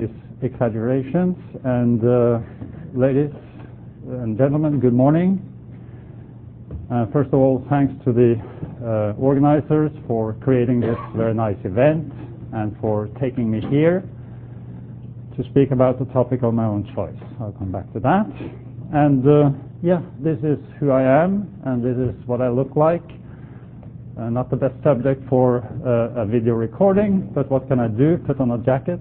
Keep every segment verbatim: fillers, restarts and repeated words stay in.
Exaggerations. And uh, ladies and gentlemen, good morning. Uh, first of all, thanks to the uh, organizers for creating this very nice event and for taking me here to speak about the topic of my own choice. I'll come back to that. And uh, yeah, this is who I am, and this is what I look like. Uh, not the best subject for uh, a video recording, but what can I do? Put on a jacket.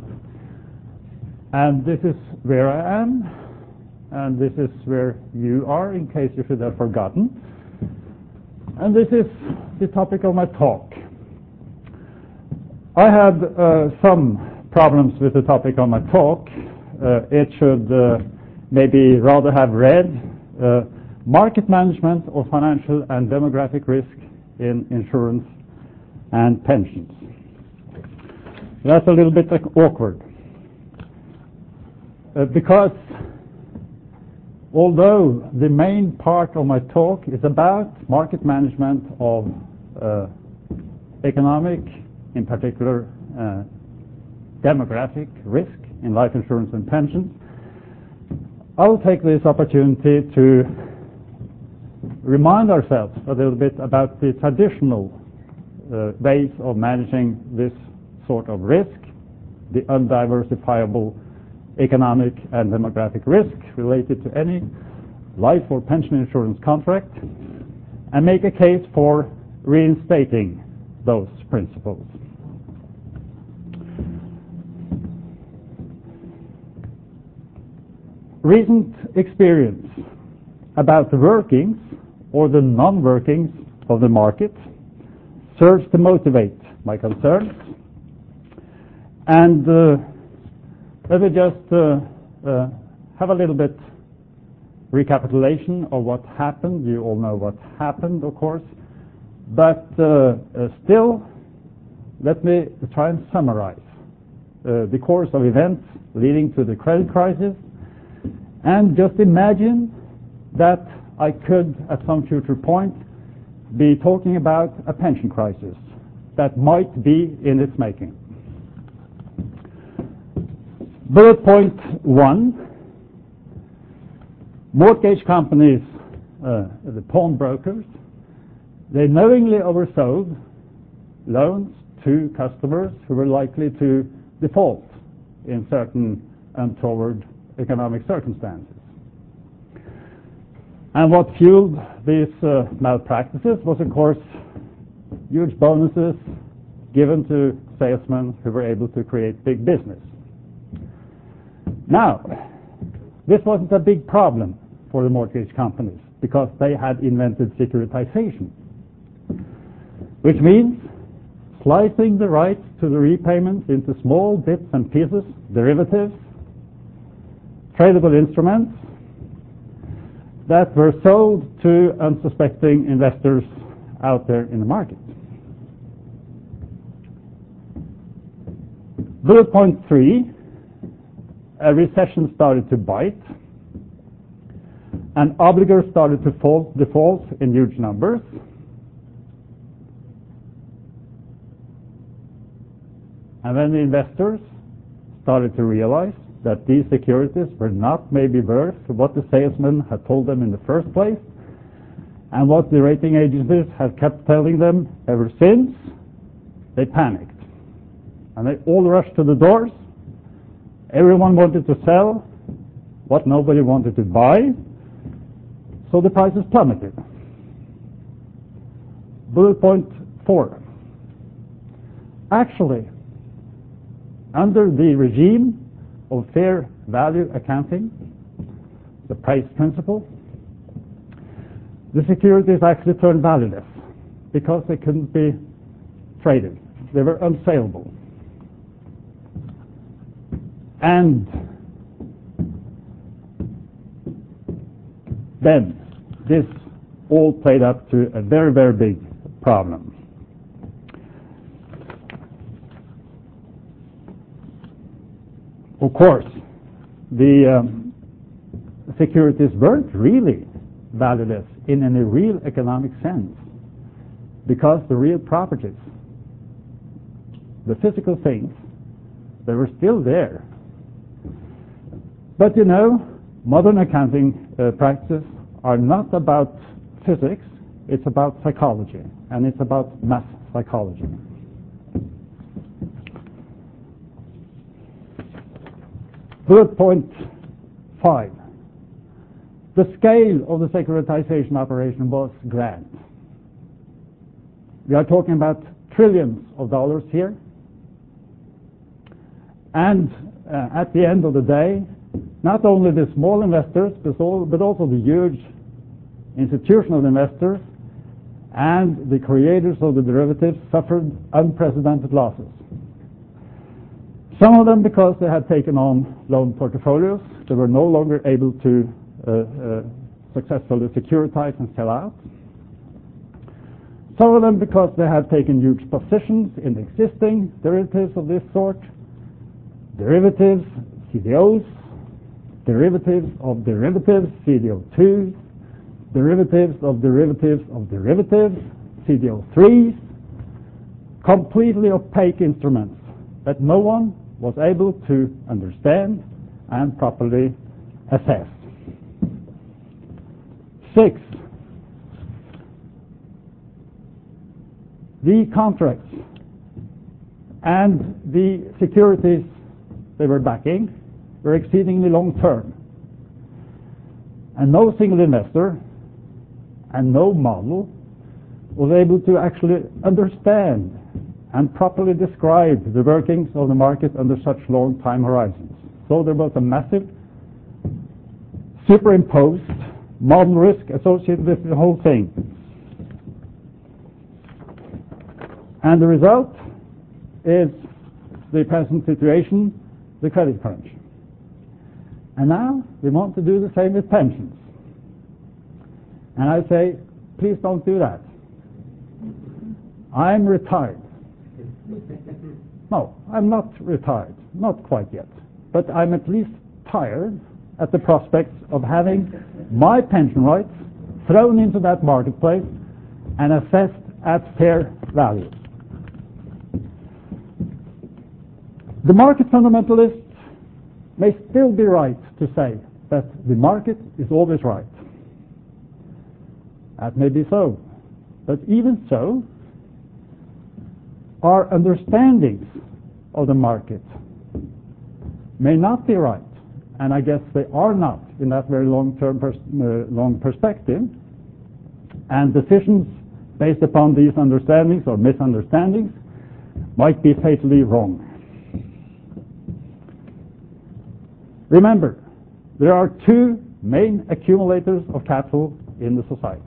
And this is where I am, and this is where you are, in case you should have forgotten. And this is the topic of my talk. I had uh, some problems with the topic of my talk. Uh, it should uh, maybe rather have read uh, market management of financial and demographic risk in insurance and pensions. That's a little bit awkward. Uh, because although the main part of my talk is about market management of uh, economic, in particular uh, demographic risk in life insurance and pensions, I will take this opportunity to remind ourselves a little bit about the traditional uh, ways of managing this sort of risk, the undiversifiable economic and demographic risk related to any life or pension insurance contract, and make a case for reinstating those principles. Recent experience about the workings or the non-workings of the market serves to motivate my concerns. And uh, let me just uh, uh, have a little bit recapitulation of what happened. You all know what happened, of course. But uh, uh, still, let me try and summarize uh, the course of events leading to the credit crisis. And just imagine that I could, at some future point, be talking about a pension crisis that might be in its making. Bullet point one, mortgage companies, uh, the pawnbrokers, they knowingly oversold loans to customers who were likely to default in certain untoward economic circumstances. And what fueled these uh, malpractices was, of course, huge bonuses given to salesmen who were able to create big business. Now, this wasn't a big problem for the mortgage companies because they had invented securitization, which means slicing the rights to the repayments into small bits and pieces, derivatives, tradable instruments that were sold to unsuspecting investors out there in the market. Bullet point three, a recession started to bite, and obligors started to fall, default in huge numbers. And then the investors started to realize that these securities were not maybe worth what the salesman had told them in the first place, and what the rating agencies had kept telling them ever since. They panicked, and they all rushed to the doors. Everyone wanted to sell what nobody wanted to buy, so the prices plummeted. Bullet point four. Actually, under the regime of fair value accounting, the price principle, the securities actually turned valueless because they couldn't be traded. They were unsaleable. And then this all played up to a very, very big problem. Of course, the um, securities weren't really valueless in any real economic sense, because the real properties, the physical things They were still there. But you know, modern accounting uh, practices are not about physics, it's about psychology, and it's about math psychology. Bullet point five. The scale of the securitization operation was grand. We are talking about trillions of dollars here. And uh, at the end of the day, not only the small investors, but also the huge institutional investors and the creators of the derivatives suffered unprecedented losses. Some of them because they had taken on loan portfolios. They were no longer able to uh, uh, successfully securitize and sell out. Some of them because they had taken huge positions in existing derivatives of this sort, derivatives, C D Os, derivatives of derivatives, C D O two, derivatives of derivatives of derivatives, C D O threes, completely opaque instruments that no one was able to understand and properly assess. Six, the contracts and the securities they were backing were exceedingly long-term. And no single investor and no model was able to actually understand and properly describe the workings of the market under such long time horizons. So there was a massive superimposed model risk associated with the whole thing. And the result is the present situation, the credit crunch. And now we want to do the same with pensions. And I say, please don't do that. I'm retired. No, I'm not retired, not quite yet. But I'm at least tired at the prospect of having my pension rights thrown into that marketplace and assessed at fair value. The market fundamentalists may still be right to say that the market is always right. That may be so. But even so, our understandings of the market may not be right, and I guess they are not in that very long-term pers- uh, long perspective, and decisions based upon these understandings or misunderstandings might be fatally wrong. Remember, there are two main accumulators of capital in the society.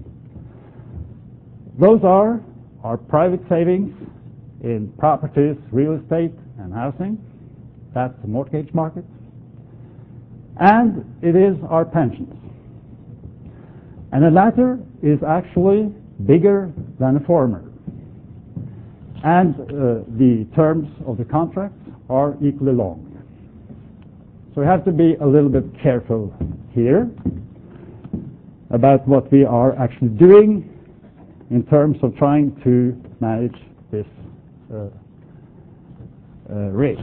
Those are our private savings in properties, real estate, and housing. That's the mortgage market. And it is our pensions. And the latter is actually bigger than the former. And uh, the terms of the contracts are equally long. So we have to be a little bit careful here about what we are actually doing in terms of trying to manage this uh, uh, risk.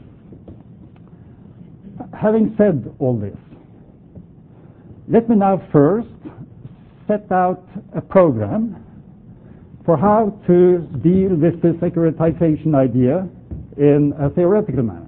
Having said all this, let me now first set out a program for how to deal with the securitization idea in a theoretical manner.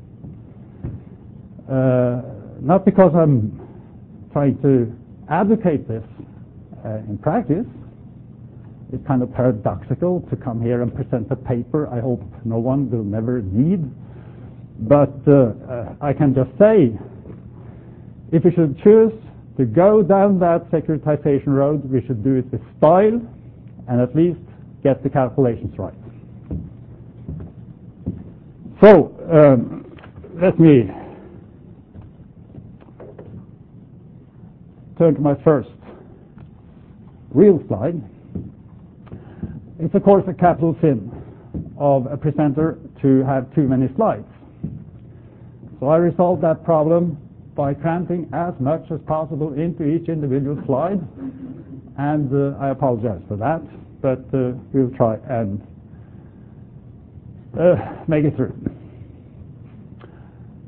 Uh, not because I'm trying to advocate this uh, in practice. It's kind of paradoxical to come here and present a paper I hope no one will never need. But uh, uh, I can just say, if we should choose to go down that securitization road, we should do it with style and at least get the calculations right. So, um, let me turn to my first real slide. It's of course a capital sin of a presenter to have too many slides. So I resolved that problem by cramping as much as possible into each individual slide, and uh, I apologize for that, but uh, we'll try and uh, make it through.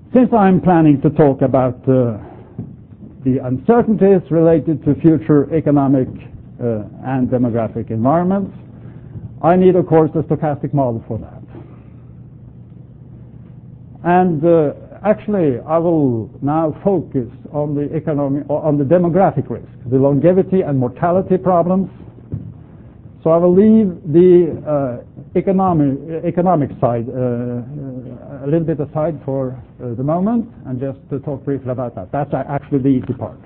Since I'm planning to talk about uh, the uncertainties related to future economic uh, and demographic environments, I need, of course, a stochastic model for that. And uh, actually, I will now focus on the economic, on the demographic risk, the longevity and mortality problems. So I will leave the uh, economic economic side uh, uh, a little bit aside for uh, the moment, and just to talk briefly about that. That's actually the easy part.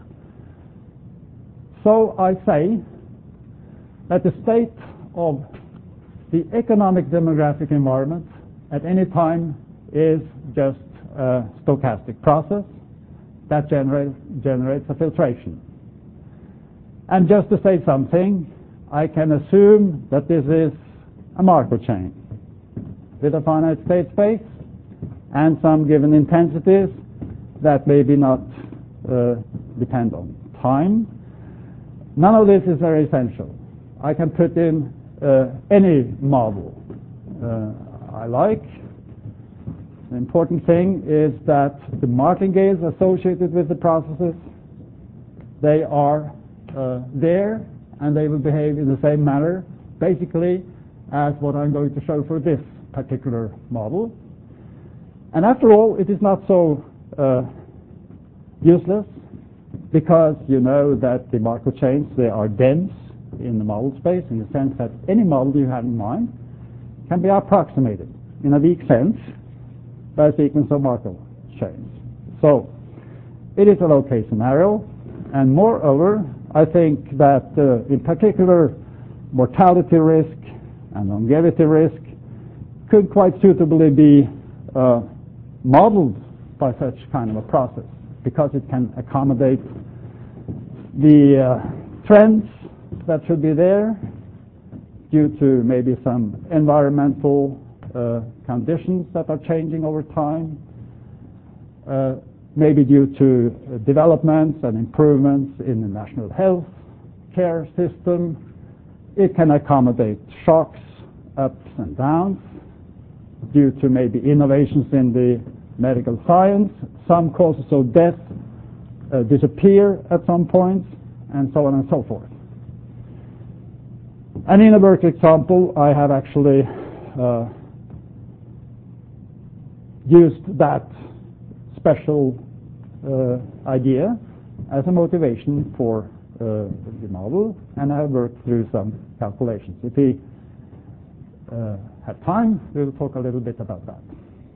So I say that the state of the economic demographic environment at any time is just a stochastic process that generates, generates a filtration. And just to say something, I can assume that this is a Markov chain with a finite state space and some given intensities that maybe not uh, depend on time. None of this is very essential. I can put in uh, any model uh, I like. The important thing is that the martingales associated with the processes, they are uh, there, and they will behave in the same manner, basically, as what I'm going to show for this particular model. And after all, it is not so uh, useless, because you know that the Markov chains, they are dense in the model space, in the sense that any model you have in mind can be approximated in a weak sense by a sequence of Markov chains. So it is a low-case scenario, and moreover, I think that uh, in particular mortality risk and longevity risk could quite suitably be uh, modeled by such kind of a process, because it can accommodate the uh, trends that should be there due to maybe some environmental uh, conditions that are changing over time, uh, maybe due to uh, developments and improvements in the national health care system. It can accommodate shocks, ups and downs, due to maybe innovations in the medical science. Some causes of death uh, disappear at some point, and so on and so forth. And in a work example, I have actually uh, used that special uh, idea as a motivation for uh, the model, and I have worked through some calculations. If we uh, have time, we'll talk a little bit about that.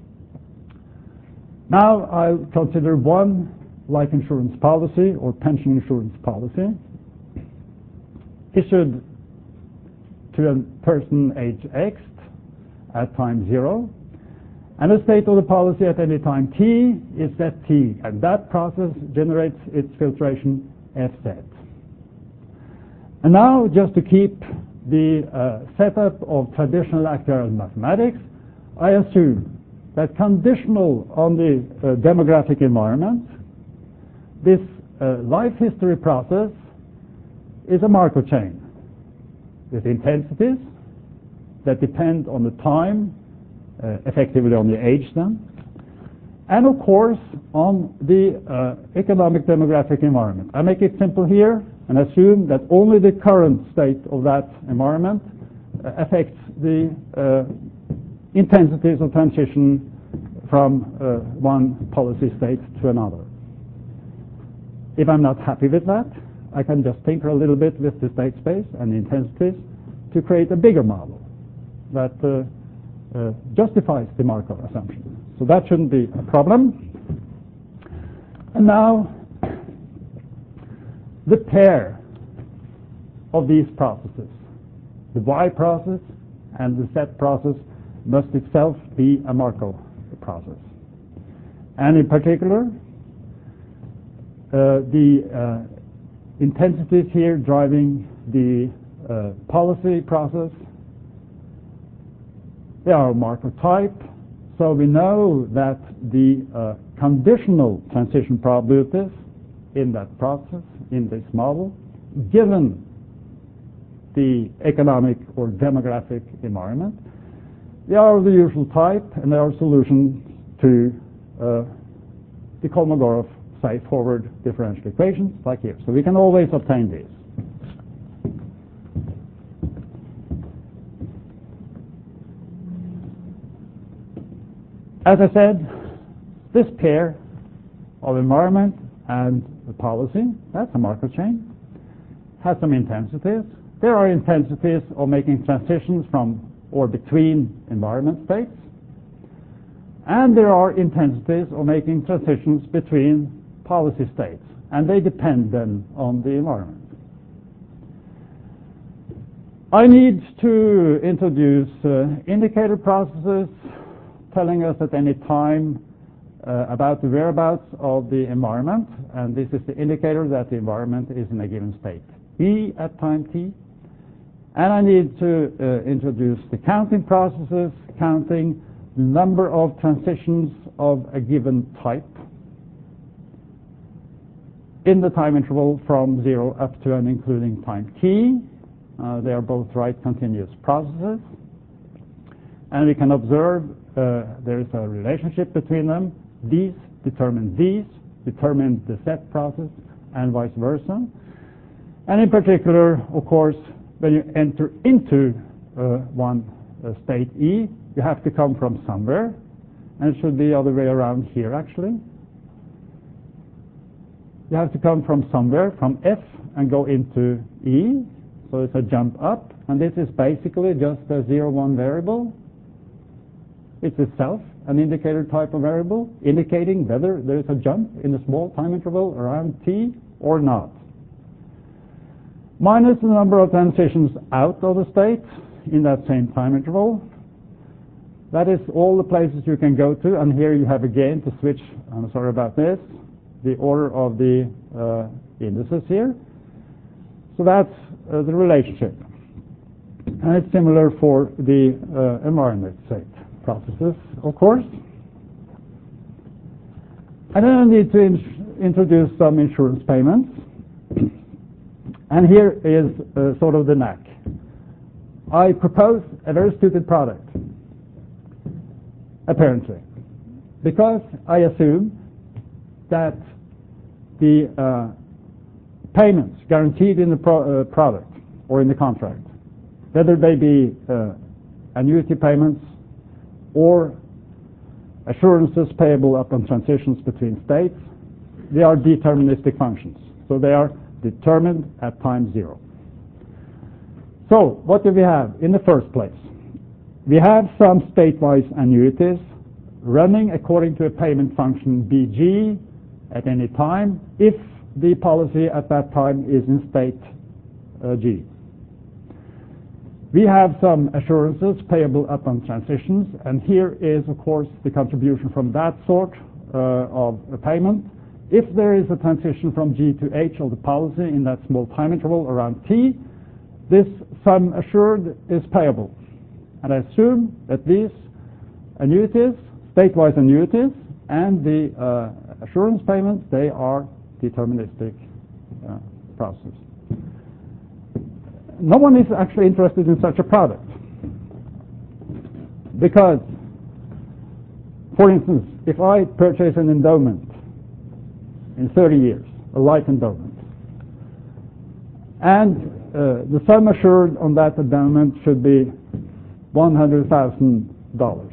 Now I'll consider one life insurance policy or pension insurance policy issued to a person age X at time zero, and the state of the policy at any time t is set t, and that process generates its filtration F Z. And now, just to keep the uh, setup of traditional actuarial mathematics, I assume that conditional on the uh, demographic environment, this uh, life history process is a Markov chain with intensities that depend on the time, uh, effectively on the age then, and of course on the uh, economic demographic environment. I make it simple here and assume that only the current state of that environment uh, affects the uh, intensities of transition from uh, one policy state to another. If I'm not happy with that, I can just tinker a little bit with the state space and the intensities to create a bigger model that uh, uh, justifies the Markov assumption. So that shouldn't be a problem. And now, the pair of these processes, the Y process and the Z process, must itself be a Markov process. And in particular, uh, the uh, intensities here driving the uh, policy process, they are Markov type, so we know that the uh, conditional transition probabilities in that process, in this model, given the economic or demographic environment, they are of the usual type, and they are solutions to uh, the Kolmogorov, say, forward differential equations, like here. So we can always obtain these. As I said, this pair of environment and the policy, that's a Markov chain, has some intensities. There are intensities of making transitions from or between environment states, and there are intensities of making transitions between policy states, and they depend then on the environment. I need to introduce uh, indicator processes telling us at any time uh, about the whereabouts of the environment, and this is the indicator that the environment is in a given state E at time t. And I need to uh, introduce the counting processes, counting the number of transitions of a given type in the time interval from zero up to and including time t. Uh, they are both right continuous processes. And we can observe uh, there is a relationship between them. These determine these, determine the set process, and vice versa. And in particular, of course, when you enter into uh, one uh, state E, you have to come from somewhere, and it should be the other way around here, actually. You have to come from somewhere, from F, and go into E, so it's a jump up, and this is basically just a zero one variable. It's itself an indicator type of variable, indicating whether there is a jump in a small time interval around t or not. Minus the number of transitions out of the state in that same time interval. That is all the places you can go to, and here you have again to switch, I'm sorry about this, the order of the uh, indices here. So that's uh, the relationship. And it's similar for the uh, environment state processes, of course. And then I need to in introduce some insurance payments. And here is uh, sort of the knack. I propose a very stupid product, apparently, because I assume that the uh, payments guaranteed in the pro uh, product or in the contract, whether they be uh, annuity payments or assurances payable upon transitions between states, they are deterministic functions. So they are determined at time zero. So what do we have in the first place? We have some state-wise annuities running according to a payment function B G at any time if the policy at that time is in state uh, G. We have some assurances payable upon transitions, and here is, of course, the contribution from that sort uh, of a payment. If there is a transition from G to H of the policy in that small time interval around T, this sum assured is payable. And I assume that these annuities, state-wise annuities, and the uh, assurance payments, they are deterministic uh, processes. No one is actually interested in such a product because, for instance, if I purchase an endowment in thirty years, a life endowment, and uh, the sum assured on that endowment should be one hundred thousand dollars.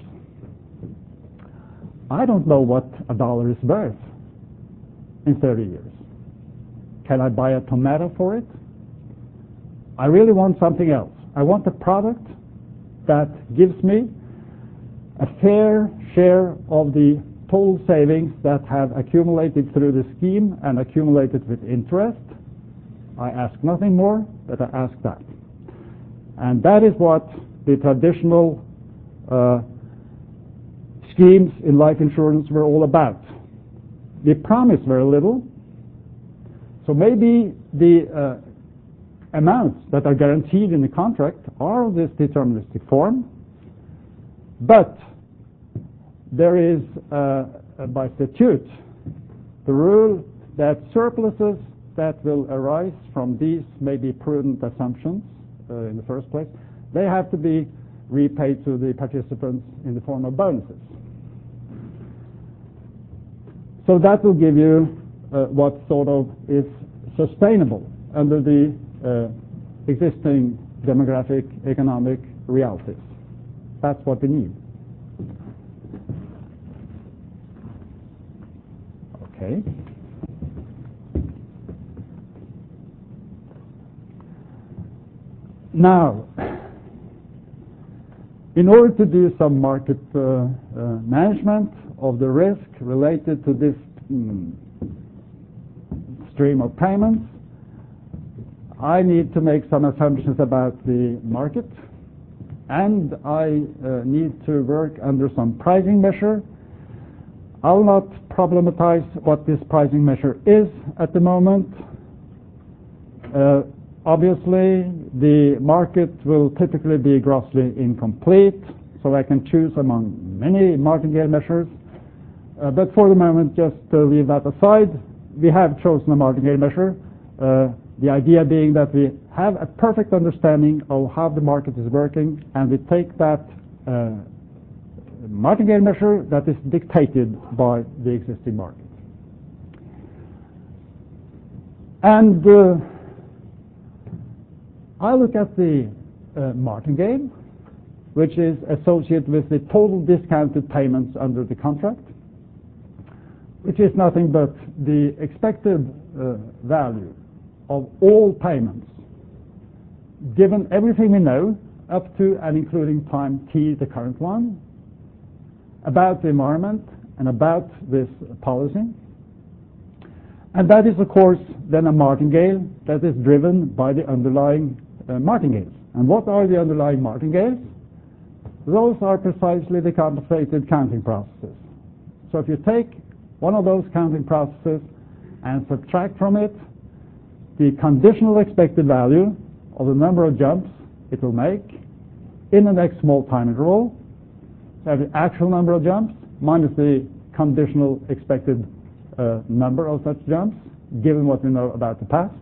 I don't know what a dollar is worth in thirty years. Can I buy a tomato for it? I really want something else. I want a product that gives me a fair share of the total savings that have accumulated through the scheme and accumulated with interest. I ask nothing more, but I ask that. And that is what the traditional uh, schemes in life insurance were all about. They promise very little, so maybe the uh, amounts that are guaranteed in the contract are of this deterministic form, but there is, uh, by statute, the rule that surpluses that will arise from these maybe prudent assumptions uh, in the first place, they have to be repaid to the participants in the form of bonuses. So that will give you uh, what sort of is sustainable under the uh, existing demographic economic realities. That's what we need. Okay. Now, in order to do some market uh, uh, management of the risk related to this mm, stream of payments, I need to make some assumptions about the market, and I uh, need to work under some pricing measure. I'll not problematize what this pricing measure is at the moment. Uh, obviously, the market will typically be grossly incomplete, so I can choose among many martingale measures. Uh, but for the moment, just to leave that aside, we have chosen a martingale measure. Uh, the idea being that we have a perfect understanding of how the market is working, and we take that uh, martingale measure that is dictated by the existing market. And uh, I look at the uh, martingale, which is associated with the total discounted payments under the contract, which is nothing but the expected uh, value of all payments, given everything we know up to and including time t, the current one, about the environment and about this policy. And that is, of course, then a martingale that is driven by the underlying uh, martingales. And what are the underlying martingales? Those are precisely the compensated counting processes. So if you take one of those counting processes and subtract from it the conditional expected value of the number of jumps it will make in the next small time interval, so the actual number of jumps minus the conditional expected uh, number of such jumps, given what we know about the past,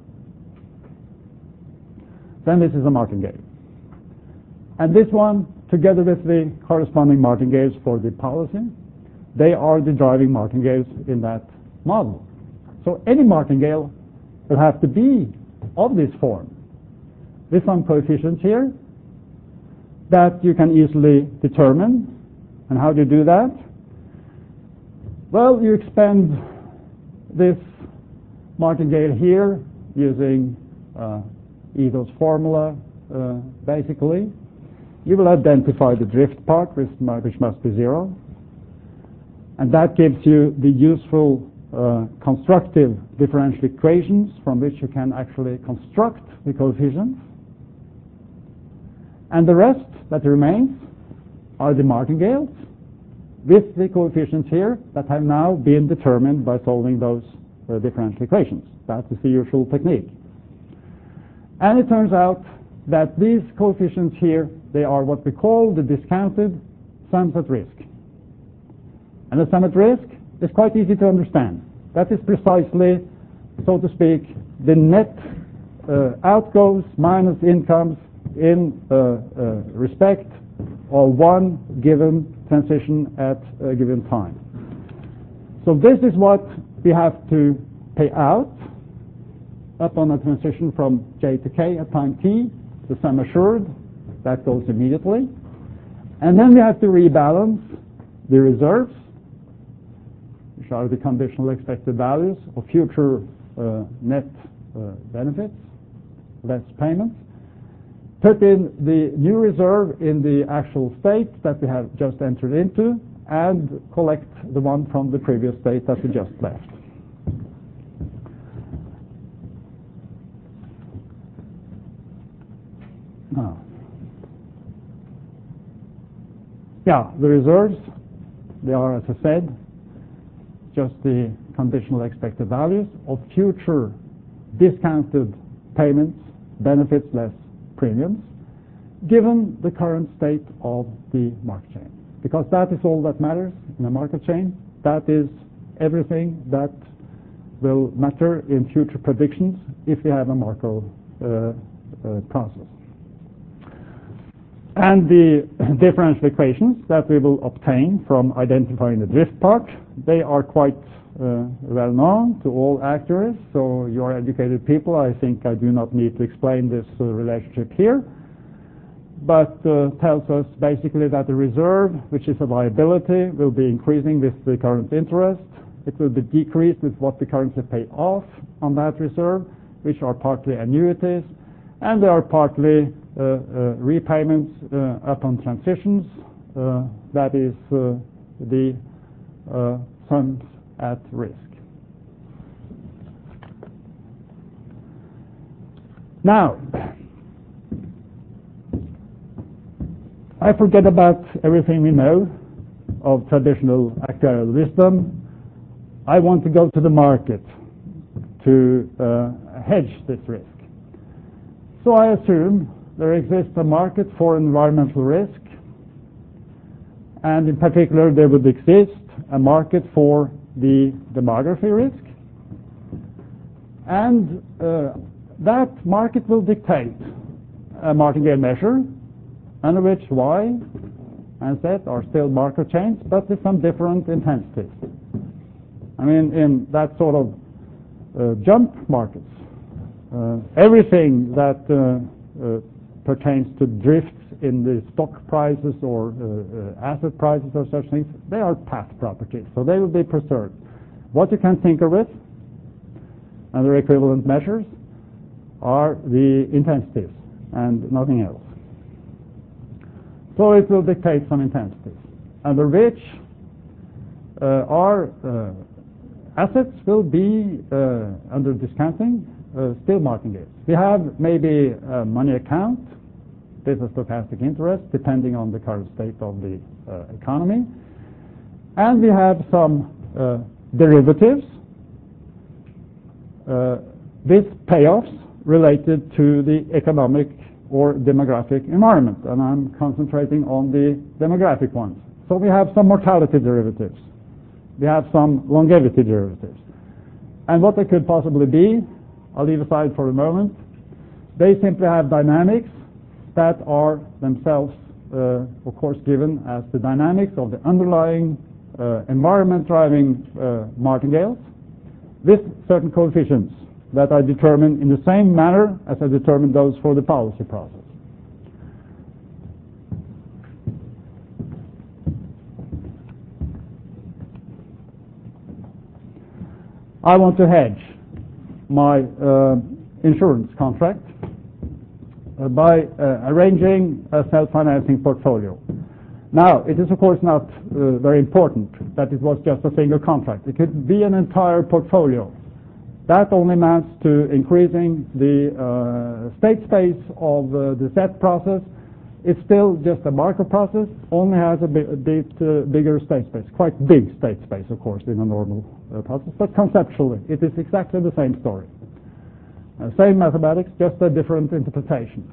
then this is a martingale. And this one, together with the corresponding martingales for the policy, they are the driving martingales in that model. So any martingale will have to be of this form, with some coefficients here that you can easily determine. And how do you do that? Well, you expend this martingale here using uh, Eagle's formula, uh, basically. You will identify the drift part, which must be zero. And that gives you the useful uh, constructive differential equations from which you can actually construct the coefficients. And the rest that remains are the martingales with the coefficients here that have now been determined by solving those uh, differential equations. That is the usual technique. And it turns out that these coefficients here, they are what we call the discounted sums at risk. And the sum at risk is quite easy to understand. That is precisely, so to speak, the net uh, outgoes minus incomes in uh, uh, respect of one given transition at a given time. So this is what we have to pay out up on a transition from j to k at time t, the sum assured, that goes immediately. And then we have to rebalance the reserves, which are the conditional expected values of future uh, net uh, benefits, less payments, put in the new reserve in the actual state that we have just entered into, and collect the one from the previous state that we just left. Now, yeah, the reserves, they are, as I said, just the conditional expected values of future discounted payments, benefits less premiums, given the current state of the market chain. Because that is all that matters in a market chain. That is everything that will matter in future predictions if we have a Markov uh, uh, process. And the differential equations that we will obtain from identifying the drift part, they are quite uh, well known to all actuaries. So you are educated people. I think I do not need to explain this uh, relationship here. But uh, tells us basically that the reserve, which is a liability, will be increasing with the current interest. It will be decreased with what we currently pay off on that reserve, which are partly annuities, and they are partly uh, uh, repayments uh, upon transitions. Uh, that is uh, the uh, sums at risk. Now, I forget about everything we know of traditional actuarial wisdom. I want to go to the market to uh, hedge this risk. So I assume there exists a market for environmental risk, and in particular there would exist a market for the demography risk, and uh, that market will dictate a martingale measure under which Y and Z are still marker chains, but with some different intensities. I mean, in that sort of uh, jump markets, uh, everything that uh, uh, pertains to drifts in the stock prices or uh, uh, asset prices or such things, they are path properties, so they will be preserved. What you can tinker with under equivalent measures are the intensities and nothing else. So it will dictate some intensities, under which uh, our uh, assets will be, uh, under discounting, uh, still martingales. We have maybe a money account, this is stochastic interest, depending on the current state of the uh, economy. And we have some uh, derivatives uh, with payoffs related to the economic or demographic environment, and I'm concentrating on the demographic ones. So we have some mortality derivatives. We have some longevity derivatives. And what they could possibly be, I'll leave aside for a moment, they simply have dynamics that are themselves, uh, of course, given as the dynamics of the underlying uh, environment driving uh, martingales with certain coefficients that I determine in the same manner as I determine those for the policy process. I want to hedge my uh, insurance contract uh, by uh, arranging a self-financing portfolio. Now, it is of course not uh, very important that it was just a single contract. It could be an entire portfolio. That only amounts to increasing the uh, state space of uh, the set process. It's still just a marker process, only has a bit, a bit uh, bigger state space, quite big state space, of course, in a normal uh, process, but conceptually it is exactly the same story. Uh, same mathematics, just a different interpretation.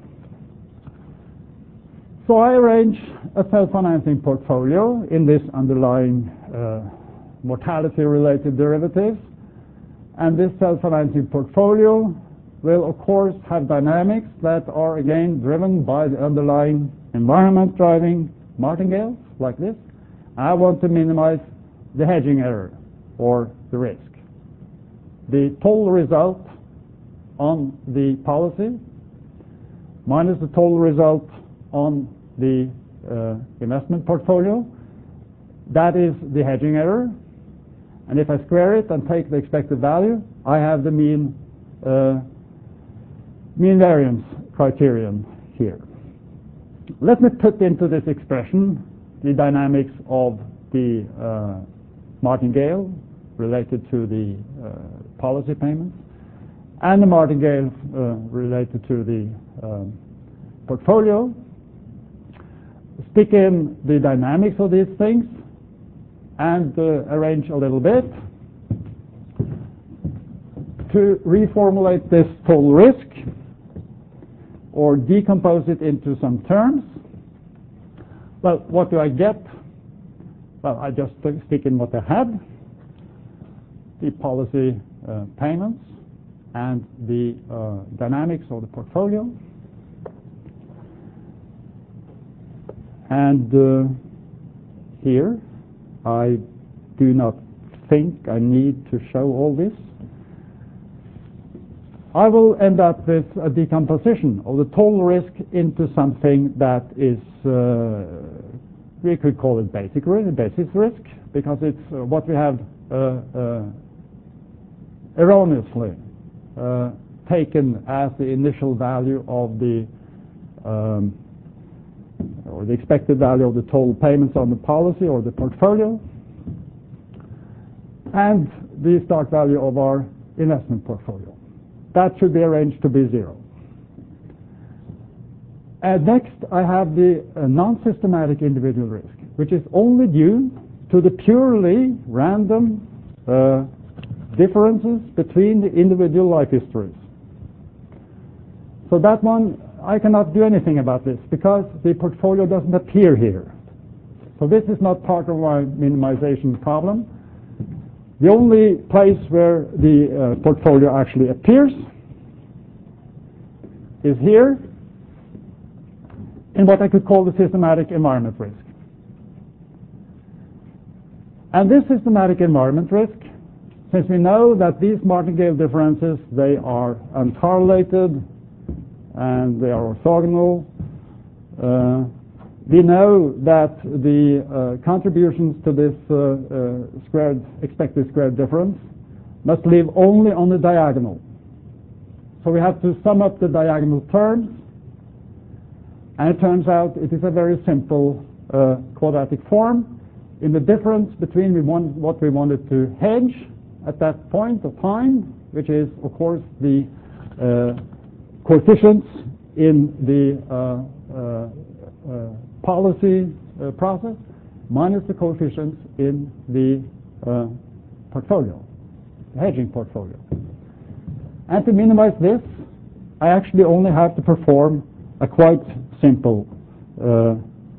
So I arrange a self-financing portfolio in this underlying uh, mortality-related derivatives. And this self-financing portfolio will, of course, have dynamics that are, again, driven by the underlying environment driving martingales, like this. I want to minimize the hedging error, or the risk. The total result on the policy minus the total result on the uh, investment portfolio, that is the hedging error. And if I square it and take the expected value, I have the mean uh, mean variance criterion here. Let me put into this expression the dynamics of the uh, martingale related to the uh, policy payments and the martingale uh, related to the um, portfolio. Stick in the dynamics of these things and uh, arrange a little bit to reformulate this total risk or decompose it into some terms. Well, what do I get? Well, I just stick in what I had, the policy uh, payments and the uh, dynamics of the portfolio. And uh, here, I do not think I need to show all this. I will end up with a decomposition of the total risk into something that is, uh, we could call it basic risk, basis risk, because it's uh, what we have uh, uh, erroneously uh, taken as the initial value of the um, or the expected value of the total payments on the policy or the portfolio, and the start value of our investment portfolio. That should be arranged to be zero. And next, I have the uh, non-systematic individual risk, which is only due to the purely random uh, differences between the individual life histories. So that one, I cannot do anything about this because the portfolio doesn't appear here. So this is not part of my minimization problem. The only place where the uh, portfolio actually appears is here in what I could call the systematic environment risk. And this systematic environment risk, since we know that these martingale differences, they are uncorrelated and they are orthogonal, uh, we know that the uh, contributions to this uh, uh, squared, expected squared difference must live only on the diagonal. So we have to sum up the diagonal terms, and it turns out it is a very simple uh, quadratic form. In the difference between we want, what we wanted to hedge at that point of time, which is, of course, the uh, coefficients in the uh, uh, uh, policy uh, process minus the coefficients in the uh, portfolio, the hedging portfolio. And to minimize this, I actually only have to perform a quite simple uh,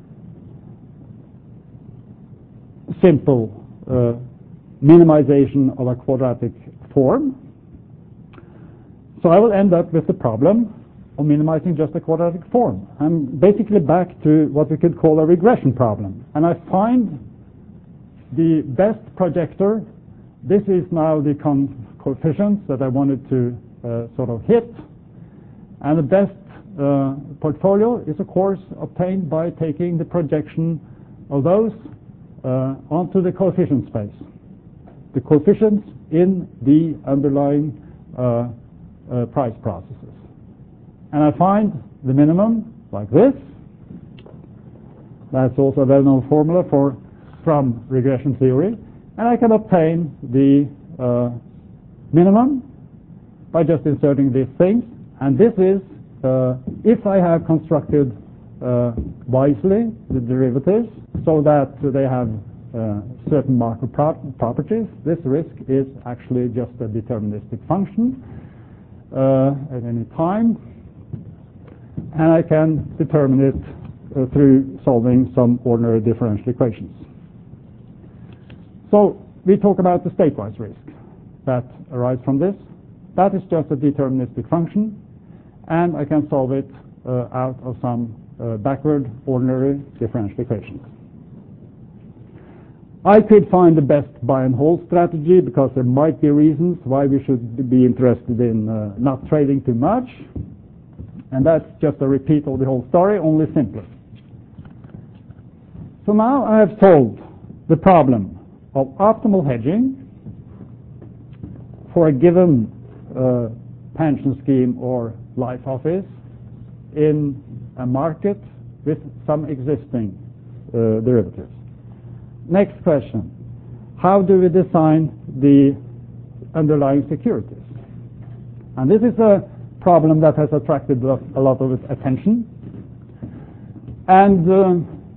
simple uh, minimization of a quadratic form. So I will end up with the problem of minimizing just a quadratic form. I'm basically back to what we could call a regression problem. And I find the best projector. This is now the con coefficients that I wanted to uh, sort of hit. And the best uh, portfolio is, of course, obtained by taking the projection of those uh, onto the coefficient space. The coefficients in the underlying uh, uh, price processes. And I find the minimum like this. That's also a well-known formula for from regression theory. And I can obtain the uh, minimum by just inserting these things. And this is uh, if I have constructed uh, wisely the derivatives so that they have uh, certain Markov pro properties. This risk is actually just a deterministic function uh, at any time. And I can determine it uh, through solving some ordinary differential equations. So we talk about the statewise risk that arises from this. That is just a deterministic function, and I can solve it uh, out of some uh, backward ordinary differential equations. I could find the best buy and hold strategy because there might be reasons why we should be interested in uh, not trading too much. And that's just a repeat of the whole story, only simpler. So now I have solved the problem of optimal hedging for a given uh, pension scheme or life office in a market with some existing uh, derivatives. Next question. How do we design the underlying securities? And this is a problem that has attracted a lot of attention. And uh,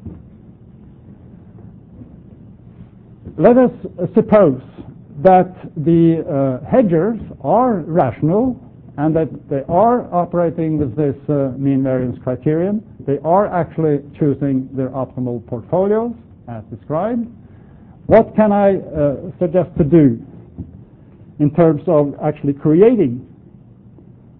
let us suppose that the uh, hedgers are rational and that they are operating with this uh, mean variance criterion. They are actually choosing their optimal portfolios as described. What can I uh, suggest to do in terms of actually creating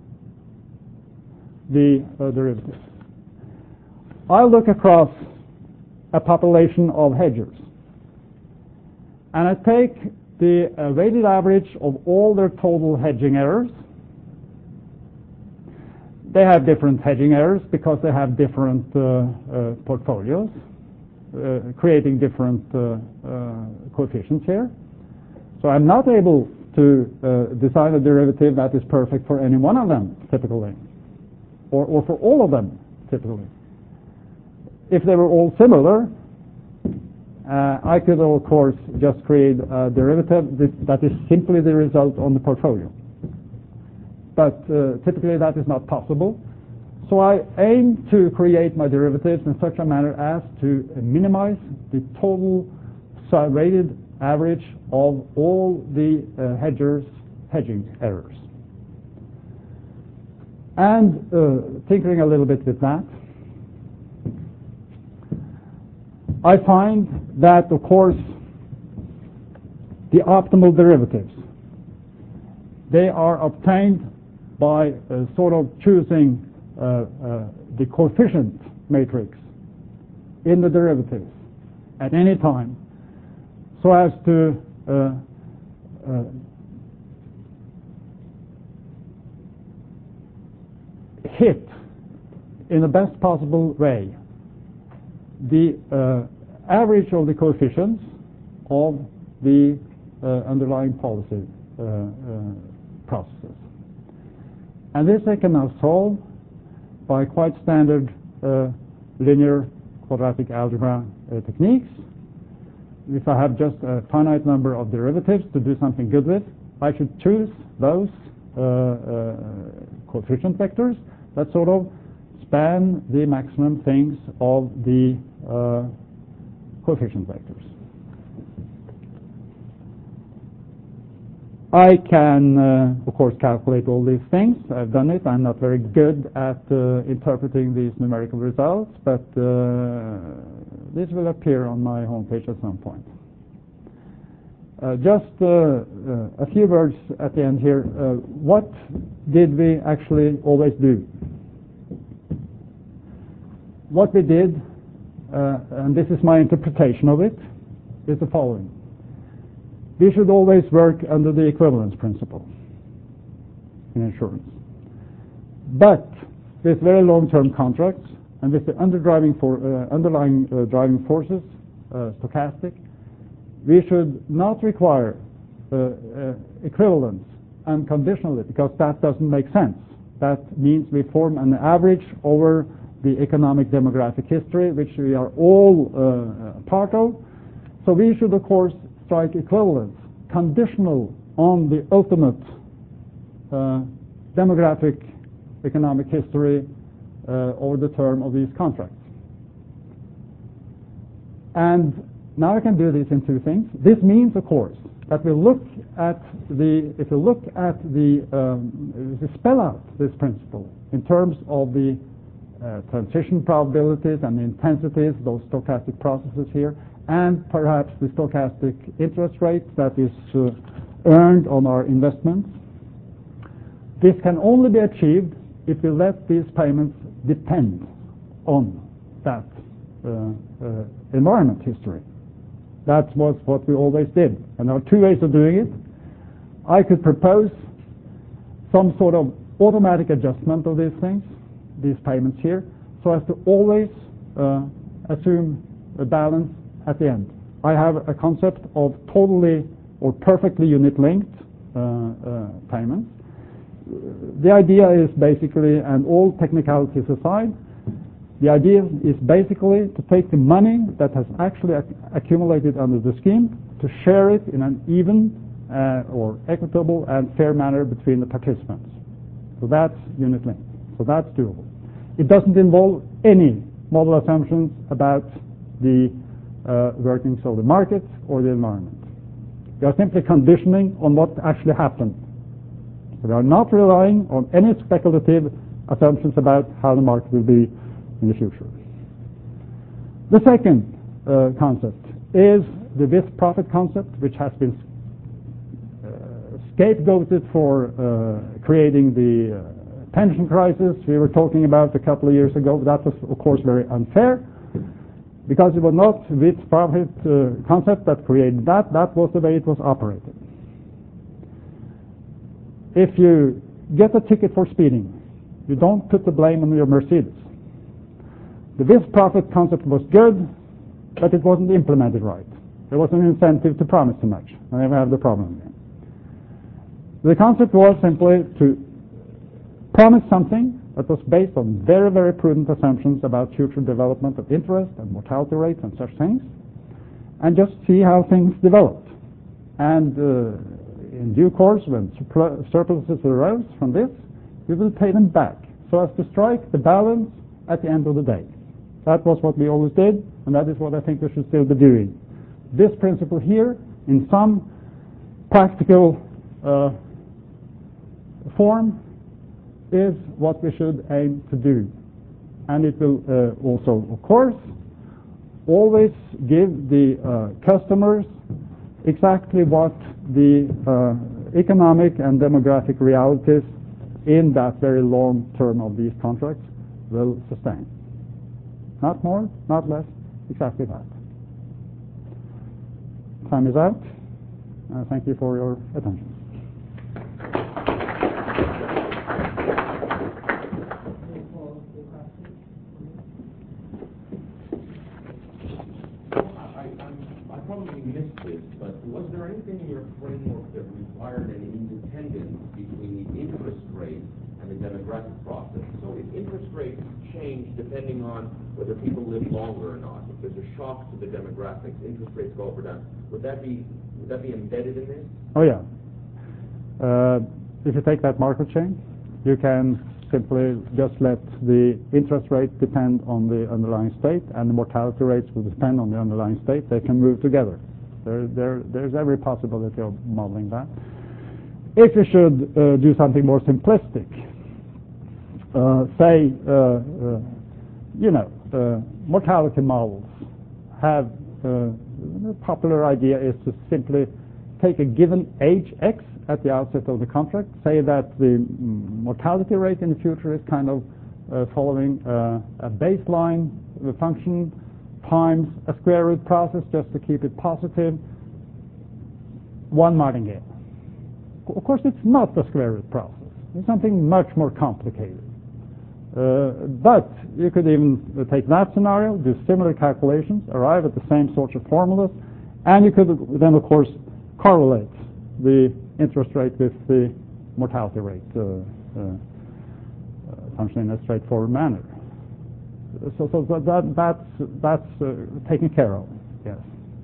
the uh, derivatives? I'll look across a population of hedgers. And I take the uh, weighted average of all their total hedging errors. They have different hedging errors because they have different uh, uh, portfolios, uh, creating different uh, uh, coefficients here. So I'm not able to uh, design a derivative that is perfect for any one of them, typically, or, or for all of them, typically. If they were all similar, uh, I could, of course, just create a derivative that is simply the result on the portfolio. But uh, typically that is not possible. So I aim to create my derivatives in such a manner as to minimize the total weighted average of all the uh, hedgers' hedging errors. And uh, tinkering a little bit with that, I find that, of course, the optimal derivatives, they are obtained by uh, sort of choosing uh, uh, the coefficient matrix in the derivatives at any time so as to uh, uh, hit in the best possible way the uh, average of the coefficients of the uh, underlying policy uh, uh, processes. And this I can now solve by quite standard uh, linear quadratic algebra uh, techniques. If I have just a finite number of derivatives to do something good with, I should choose those uh, uh, coefficient vectors that sort of span the maximum things of the uh, coefficient vectors. I can, uh, of course, calculate all these things. I've done it. I'm not very good at uh, interpreting these numerical results, but uh, this will appear on my homepage at some point. Uh, just uh, uh, a few words at the end here. Uh, what did we actually always do? What we did, uh, and this is my interpretation of it, is the following. We should always work under the equivalence principle in insurance. But with very long-term contracts and with the underdriving for, uh, underlying uh, driving forces, uh, stochastic, we should not require uh, uh, equivalence unconditionally because that doesn't make sense. That means we form an average over the economic demographic history, which we are all uh, part of. So we should, of course, strike equivalence conditional on the ultimate uh, demographic economic history uh, over the term of these contracts. And now I can do this in two things. This means, of course, that we look at the, if we look at the, um, if we spell out this principle in terms of the uh, transition probabilities and the intensities, those stochastic processes here, and perhaps the stochastic interest rate that is uh, earned on our investments. This can only be achieved if we let these payments depend on that uh, uh, environment history. That was what we always did. And there are two ways of doing it. I could propose some sort of automatic adjustment of these things, these payments here, so as to always uh, assume a balance at the end. I have a concept of totally or perfectly unit-linked uh, uh, payments. The idea is basically, and all technicalities aside, the idea is basically to take the money that has actually ac accumulated under the scheme, to share it in an even uh, or equitable and fair manner between the participants. So that's unit-linked. So that's doable. It doesn't involve any model assumptions about the Uh, workings of the market or the environment. We are simply conditioning on what actually happened. We are not relying on any speculative assumptions about how the market will be in the future. The second uh, concept is the with-profit concept, which has been uh, scapegoated for uh, creating the uh, pension crisis we were talking about a couple of years ago. That was, of course, very unfair. because it was not with-profit uh, concept that created that. That was the way it was operated. If you get a ticket for speeding, you don't put the blame on your Mercedes. The with-profit concept was good, but it wasn't implemented right. There was an incentive to promise too much, and then we have the problem again. The concept was simply to promise something that was based on very, very prudent assumptions about future development of interest and mortality rates and such things, and just see how things developed. And uh, in due course, when surpluses arose from this, we will pay them back, so as to strike the balance at the end of the day. That was what we always did, and that is what I think we should still be doing. This principle here, in some practical uh, form, is what we should aim to do. And it will uh, also, of course, always give the uh, customers exactly what the uh, economic and demographic realities in that very long term of these contracts will sustain. Not more, not less, exactly that. Time is out. Uh, thank you for your attention. Was there anything in your framework that required an independence between the interest rate and the demographic process? So if interest rates change depending on whether people live longer or not, if there's a shock to the demographics, interest rates go up or down, would that be would that be embedded in this? Oh yeah. Uh, if you take that market chain, you can simply just let the interest rate depend on the underlying state, and the mortality rates will depend on the underlying state. They can move together. There, there, there's every possibility of modeling that. If you should uh, do something more simplistic, uh, say, uh, uh, you know, uh, mortality models have, uh, the popular idea is to simply take a given age X at the outset of the contract, say that the mortality rate in the future is kind of uh, following uh, a baseline function times a square root process, just to keep it positive, one martingale. Of course, it's not a square root process. It's something much more complicated. Uh, but you could even take that scenario, do similar calculations, arrive at the same sorts of formulas, and you could then, of course, correlate the interest rate with the mortality rate uh, uh, function in a straightforward manner. So, so that, that's, that's uh, taken care of, yes.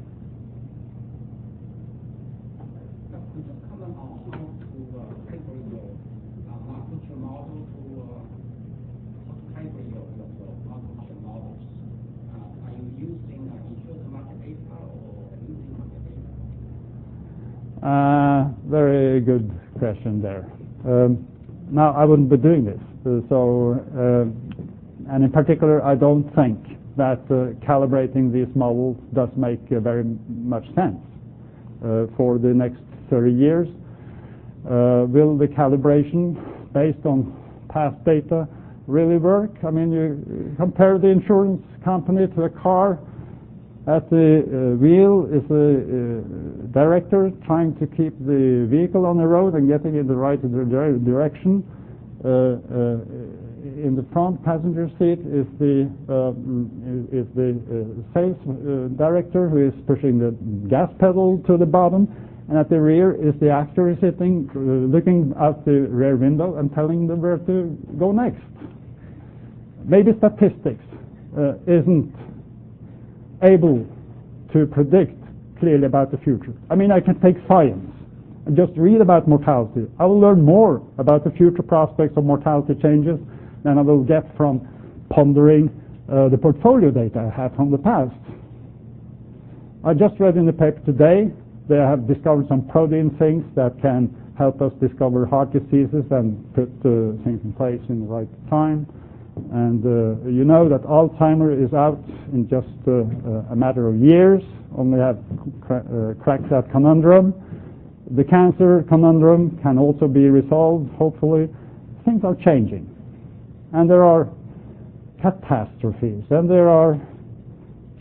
Could you comment on how to uh, tailor your uh, market share model to uh, how to tailor your, your, your market share models? Uh, are you using uh, insurance market data or using market data? Uh, very good question there. Um, now, I wouldn't be doing this, uh, so. Uh, And in particular, I don't think that uh, calibrating these models does make uh, very much sense uh, for the next thirty years. Uh, will the calibration based on past data really work? I mean, you compare the insurance company to a car. At the uh, wheel is the uh, director trying to keep the vehicle on the road and getting in the right direction. Uh, uh, in the front passenger seat is the uh, is the uh, sales uh, director who is pushing the gas pedal to the bottom, and at the rear is the actor sitting uh, looking out the rear window and telling them where to go next. Maybe statistics uh, isn't able to predict clearly about the future. I mean, I can take science and just read about mortality. I will learn more about the future prospects of mortality changes than I will get from pondering uh, the portfolio data I have from the past. I just read in the paper today they have discovered some protein things that can help us discover heart diseases and put uh, things in place in the right time. And uh, you know that Alzheimer is out in just uh, a matter of years. Only have cra- uh, cracked that conundrum. The cancer conundrum can also be resolved, hopefully. Things are changing. And there are catastrophes, and there are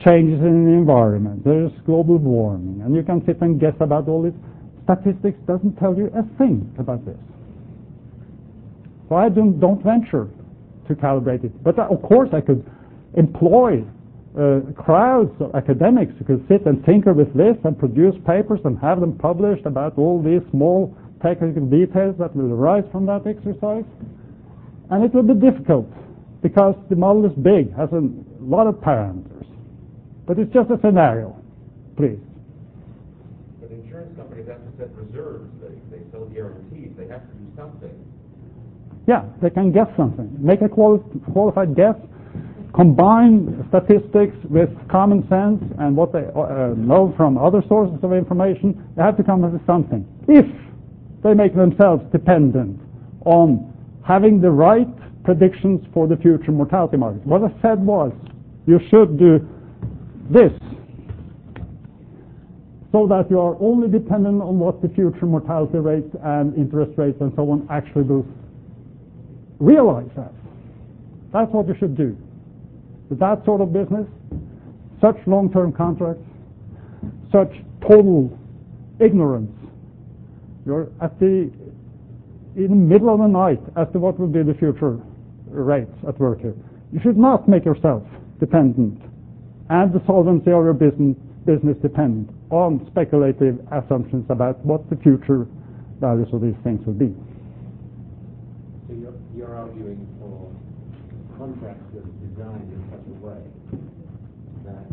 changes in the environment, there's global warming, and you can sit and guess about all this. Statistics doesn't tell you a thing about this. So I don't, don't venture to calibrate it. But uh, of course I could employ uh, crowds of academics who could sit and tinker with this and produce papers and have them published about all these small technical details that will arise from that exercise. And it will be difficult because the model is big, has a lot of parameters. But it's just a scenario, please. But insurance companies have to set reserves. They, they sell guarantees. They have to do something. Yeah, they can guess something. Make a quali- qualified guess. Combine statistics with common sense and what they uh, know from other sources of information. They have to come up with something. If they make themselves dependent on having the right predictions for the future mortality market. What I said was, you should do this so that you are only dependent on what the future mortality rates and interest rates and so on actually will realize that. That's what you should do. With that sort of business, such long-term contracts, such total ignorance, you're at the in the middle of the night as to what will be the future rates at work here. You should not make yourself dependent and the solvency of your business, business dependent on speculative assumptions about what the future values of these things will be. So you're, you're arguing for contracts that are designed in such a way that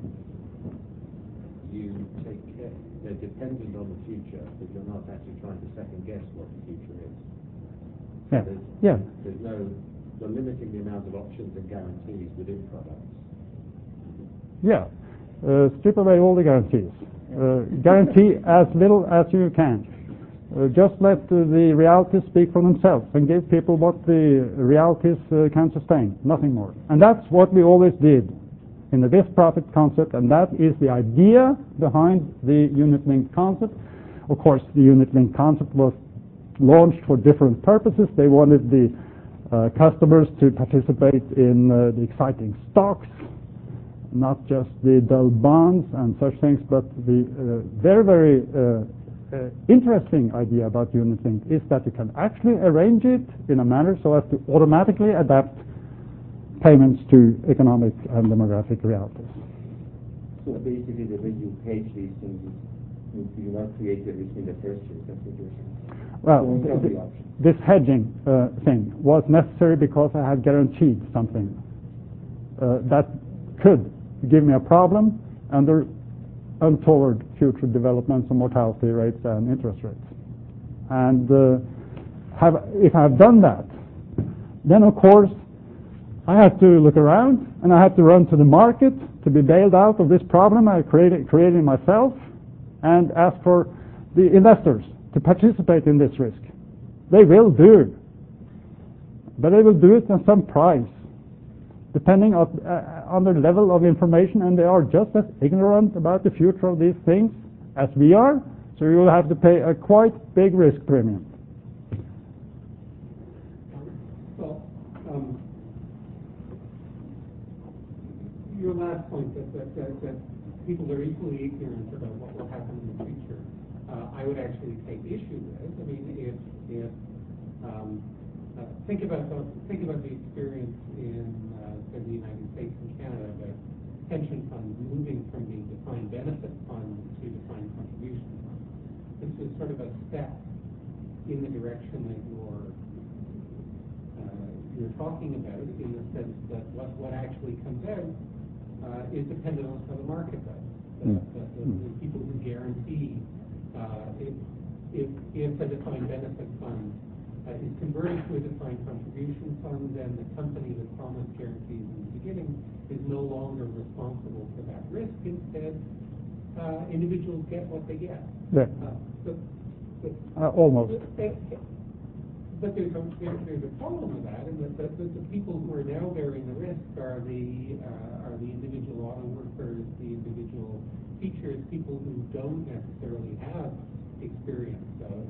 you take care, they're dependent on the future, but you're not actually trying to second guess what the future is. Yeah. There's, Yeah. there's no, you're limiting the amount of options and guarantees within products. Yeah. Uh, strip away all the guarantees. Uh, guarantee as little as you can. Uh, just let uh, the realities speak for themselves and give people what the realities uh, can sustain, nothing more. And that's what we always did in the with-profit concept, and that is the idea behind the unit-linked concept. Of course, the unit-linked concept was launched for different purposes. They wanted the uh, customers to participate in uh, the exciting stocks, not just the dull bonds and such things, but the uh, very, very uh, uh, interesting idea about unit-linked is that you can actually arrange it in a manner so as to automatically adapt payments to economic and demographic realities. So basically the way you hedge these things is you do not create the risk in the first place, that's what you're saying. Well, So instead of th- the option. this hedging uh, thing was necessary because I had guaranteed something uh, that could give me a problem under untoward future developments of mortality rates and interest rates. And uh, have, if I have done that, then of course I have to look around and I have to run to the market to be bailed out of this problem I created, created myself and ask for the investors to participate in this risk. They will do, but they will do it at some price, depending on, uh, on their level of information, and they are just as ignorant about the future of these things as we are, so you will have to pay a quite big risk premium. Well, um, your last point that, that, that, that people are equally ignorant about what will happen in the future, uh, I would actually take issue with. I mean, if, if um, uh, think about the, think about the experience in uh, say the United States and Canada about pension funds moving from being defined benefit funds to defined contribution funds. This is sort of a step in the direction that you're uh, you're talking about, in the sense that what, what actually comes out uh, is dependent on how the market does. The, Mm. the, the, the people who guarantee uh, if, if, if a defined benefit fund uh, is converted to a defined contribution fund, then the company that promised guarantees in the beginning is no longer responsible for that risk. Instead, uh, individuals get what they get. Yeah. Uh, but, but, Uh, almost. but there's a, there, there's a problem with that, and that, that, that the people who are now bearing the risk are the uh, are the individual auto workers, the individual teachers, people who don't necessarily have experience of, of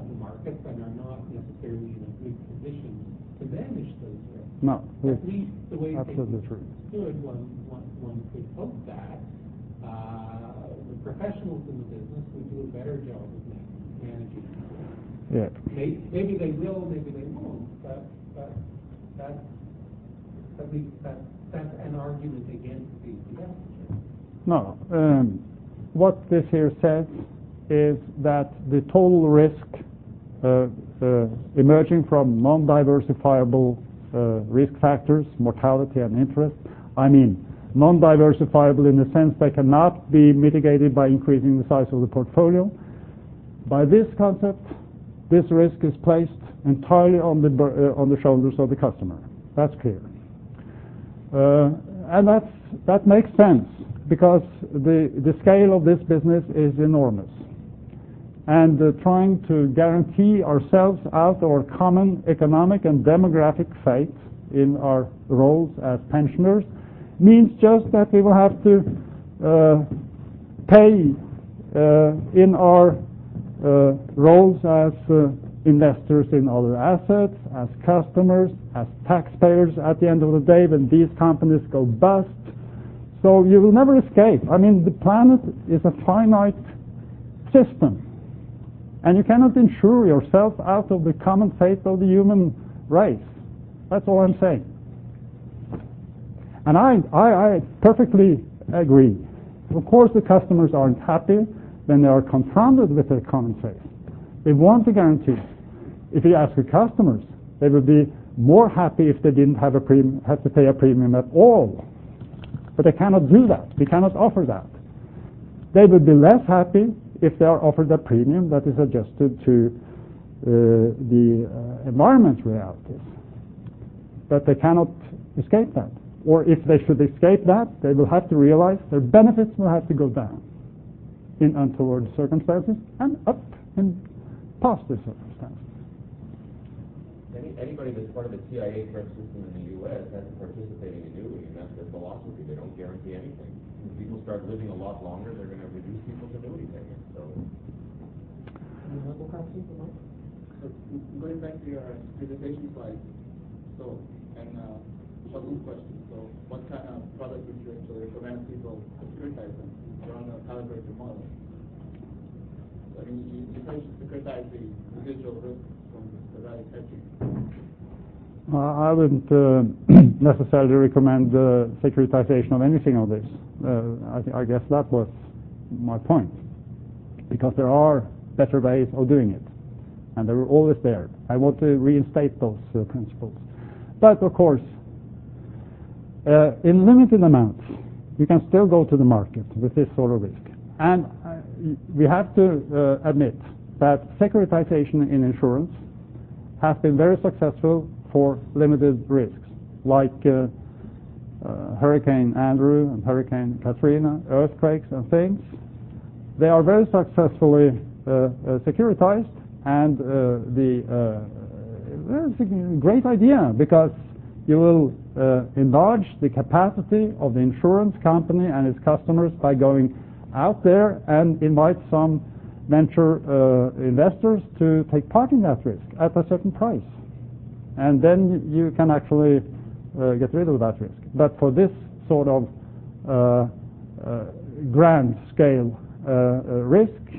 the markets and are not necessarily in a good position to manage those risks. No, At least the way absolutely things true. stood, one, one, one could hope that uh, the professionals in the business would do a better job of managing. Yeah. Maybe, maybe they will, maybe they won't, but, but that's, at least that, that's an argument against the divestiture. No. Um, what this here says is that the total risk uh, uh, emerging from non-diversifiable uh, risk factors, mortality and interest, I mean non-diversifiable in the sense they cannot be mitigated by increasing the size of the portfolio. By this concept, this risk is placed entirely on the, uh, on the shoulders of the customer. That's clear. Uh, and that's, that makes sense because the, the scale of this business is enormous. And uh, trying to guarantee ourselves out of our common economic and demographic fate in our roles as pensioners means just that we will have to uh, pay uh, in our uh, roles as uh, investors in other assets, as customers, as taxpayers at the end of the day when these companies go bust. So you will never escape. I mean, the planet is a finite system, and you cannot insure yourself out of the common fate of the human race. That's all I'm saying. And I, I, I perfectly agree. Of course, the customers aren't happy when they are confronted with their common fate. They want a guarantee. If you ask the customers, they would be more happy if they didn't have a premium, have to pay a premium at all. But they cannot do that. We cannot offer that. They would be less happy if they are offered a premium that is adjusted to uh, the uh, environment realities. But they cannot escape that. Or if they should escape that, they will have to realize their benefits will have to go down in untoward circumstances and up in positive circumstances. Any, anybody that's part of the T I A credit system in the U S has a participating annuity, and that's their philosophy. They don't guarantee anything. If people start living a lot longer, they're going to reduce people's annuity payments. So, Any other questions? So going back to your presentation slide, so and uh, Shagun's question, so what kind of product would you actually recommend people to securitize them? You're on a calibrated model. So, I mean, you, you try to securitize the residual risk from the value hedging. Uh, I wouldn't uh, necessarily recommend uh, securitization of anything of this. Uh, I, th- I guess that was my point, because there are better ways of doing it, and they were always there. I want to reinstate those uh, principles. But of course, uh, in limited amounts, you can still go to the market with this sort of risk. And uh, we have to uh, admit that securitization in insurance has been very successful for limited risks, like uh, uh, Hurricane Andrew and Hurricane Katrina, earthquakes and things. They are very successfully uh, uh, securitized, and uh, the uh, it's a great idea because you will uh, enlarge the capacity of the insurance company and its customers by going out there and invite some venture uh, investors to take part in that risk at a certain price. And then you can actually uh, get rid of that risk. But for this sort of uh, uh, grand scale uh, uh, risk,